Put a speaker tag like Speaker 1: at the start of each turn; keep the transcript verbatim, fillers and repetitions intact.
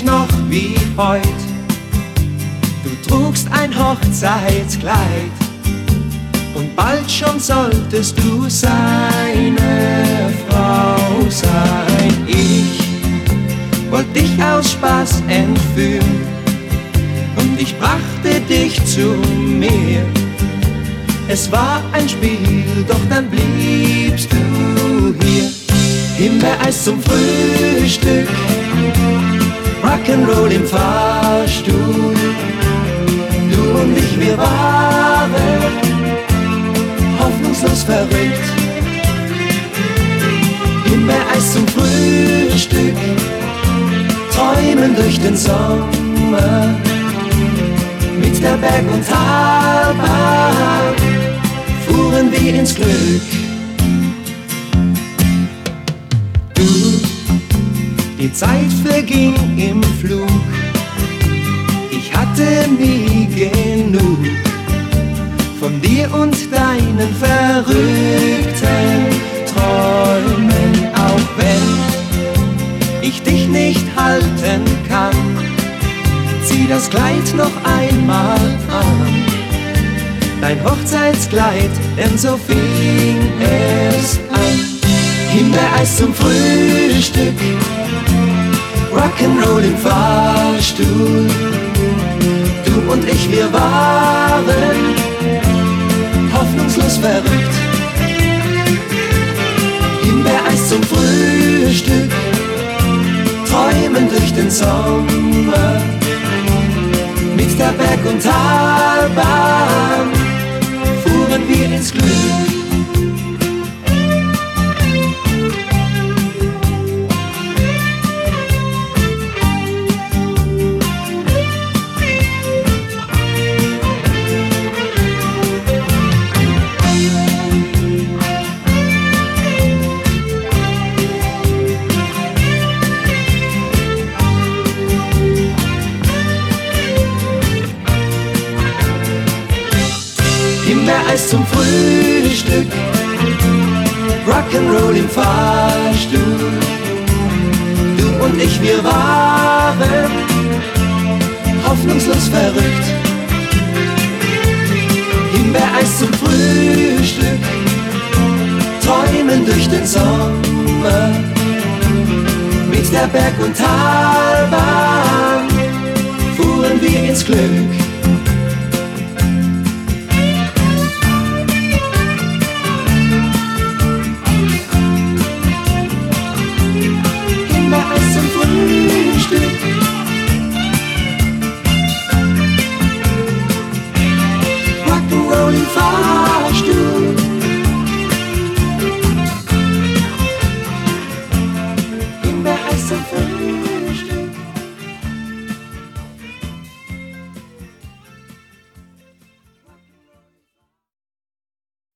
Speaker 1: noch wie heut. Du trugst ein Hochzeitskleid und bald schon solltest du seine Frau sein. Ich wollte dich aus Spaß entführen und ich brachte dich zu mir. Es war ein Spiel, doch dann bliebst du hier. Himbeereis zum Frühstück, Rock'n'Roll im Fahrstuhl. Du und ich, wir waren hoffnungslos verrückt. Himbeereis zum Frühstück, träumen durch den Sommer. Mit der Berg- und Talbahn fuhren wir ins Glück. Du, die Zeit verging im Flug, ich hatte nie genug von dir und deinen verrückten Träumen. Auch wenn ich dich nicht halten kann, zieh das Kleid noch einmal an, dein Hochzeitskleid, denn so fing es an. Himbeereis zum Frühstück, Rock'n'Roll im Fahrstuhl. Du und ich, wir waren hoffnungslos verrückt. Himbeereis zum Frühstück, träumen durch den Sommer. Mit der Berg- und Talbahn fuhren wir ins Glück. Himbeereis zum Frühstück, Rock'n'Roll im Fahrstuhl. Du und ich, wir waren hoffnungslos verrückt. Himbeereis zum Frühstück, träumen durch den Sommer. Mit der Berg- und Talbahn fuhren wir ins Glück.